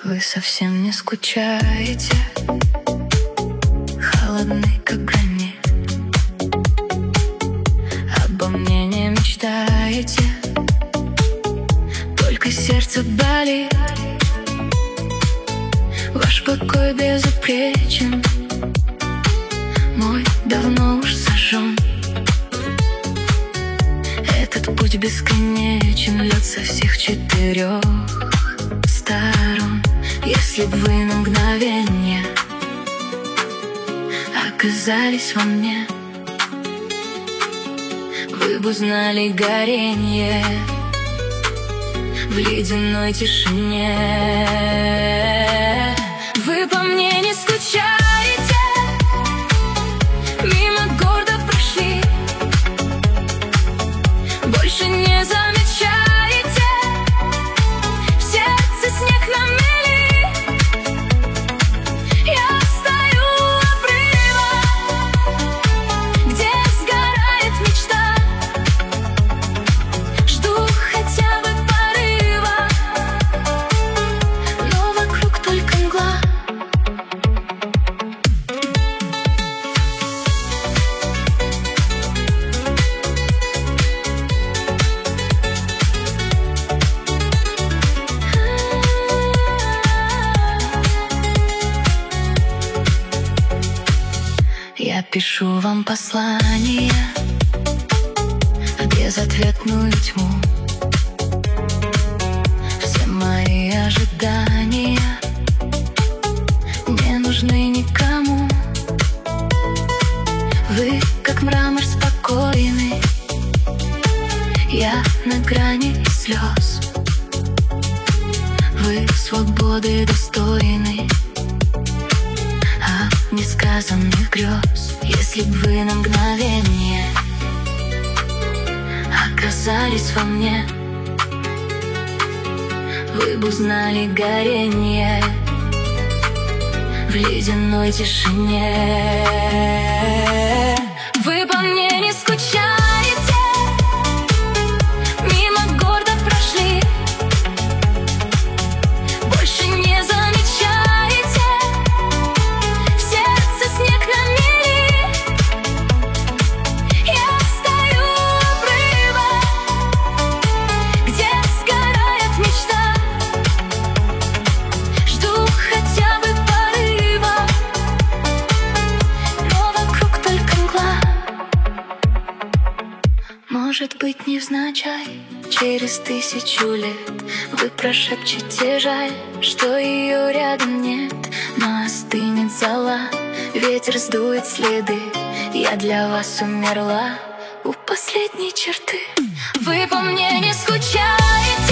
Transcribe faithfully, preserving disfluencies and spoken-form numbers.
Вы совсем не скучаете, холодный, как гранит. Обо мне не мечтаете, только сердце болит. Ваш покой безупречен, мой давно уж сожжен. Этот путь бесконечен, лед со всех четырех сторон. Если б вы на мгновение оказались во мне, вы бы узнали горенье в ледяной тишине. Вы по мне не скучаете, мимо гордо прошли, больше не замечаете, в сердце снег намели. Я стою у обрыва, где сгорает мечта, жду хотя бы порыва, но вокруг только мгла. Я пишу вам послание в безответную тьму. Все мои ожидания не нужны никому. Вы как мрамор спокойный, я на грани слез. Вы свободы достойны, а несказанных грез. Если б вы на мгновение оказались во мне, вы бы узнали горенье в ледяной тишине. Вы по мне не скучаете, мимо гордо прошли, больше не замечаете, в сердце снег намели. Я стою у обрыва, где сгорает мечта, жду хотя бы порыва, но вокруг только мгла. Может быть, невзначай, через тысячу лет вы прошепчете: жаль, что ее рядом нет. Но остынет зола, ветер сдует следы, я для вас умерла у последней черты. Вы по мне не скучаете,